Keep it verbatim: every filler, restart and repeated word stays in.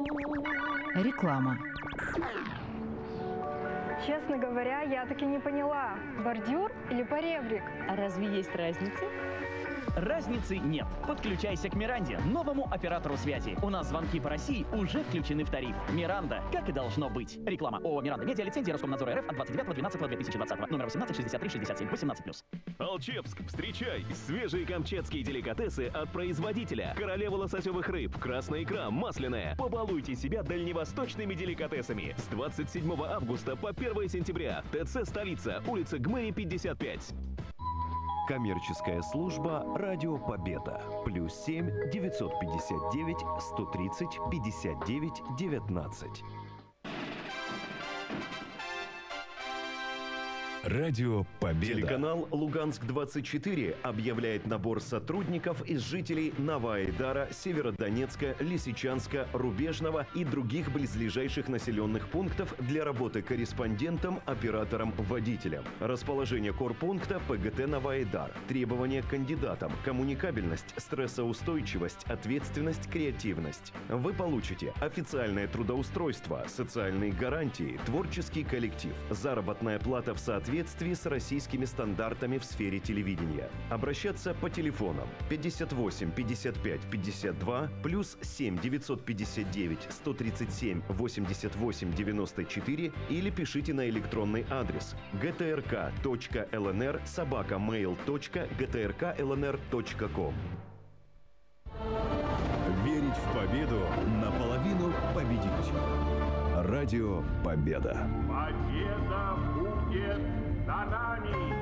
Реклама. Честно говоря, я так и не поняла, бордюр или поребрик? А разве есть разница? Разницы нет. Подключайся к Миранде, новому оператору связи. У нас звонки по России уже включены в тариф. Миранда, как и должно быть. Реклама. ООО «Миранда Медиа», лицензия Роскомнадзора РФ от двадцать девятого двенадцатого две тысячи двадцатого. Номер восемнадцать шестьдесят три шестьдесят семь, восемнадцать плюс. Алчевск, встречай! Свежие камчатские деликатесы от производителя. Королева лососевых рыб, красная икра, масляная. Побалуйте себя дальневосточными деликатесами. С двадцать седьмого августа по первое сентября. ТЦ «Столица», улица Гмыри, пятьдесят пять. Коммерческая служба «Радио Победа». Плюс семь девятьсот пятьдесят девять сто тридцать пятьдесят девять девятнадцать. Радио Победа. Телеканал «Луганск двадцать четыре» объявляет набор сотрудников из жителей Новоайдара, Северодонецка, Лисичанска, Рубежного и других близлежащих населенных пунктов для работы корреспондентом, оператором, водителем. Расположение корпункта ПГТ Новоайдар. Требования к кандидатам: коммуникабельность, стрессоустойчивость, ответственность, креативность. Вы получите официальное трудоустройство, социальные гарантии, творческий коллектив, заработная плата в соответствии с российскими стандартами в сфере телевидения. Обращаться по телефонам пятьдесят восемь пятьдесят пять пятьдесят два, плюс семь девятьсот пятьдесят девять сто тридцать семь восемьдесят восемь девяносто четыре или пишите на электронный адрес гтрк точка лнр собака мейл точка гтрклнр точка ком. Верить в победу — наполовину победить. Радио Победа. Победа будет за нами!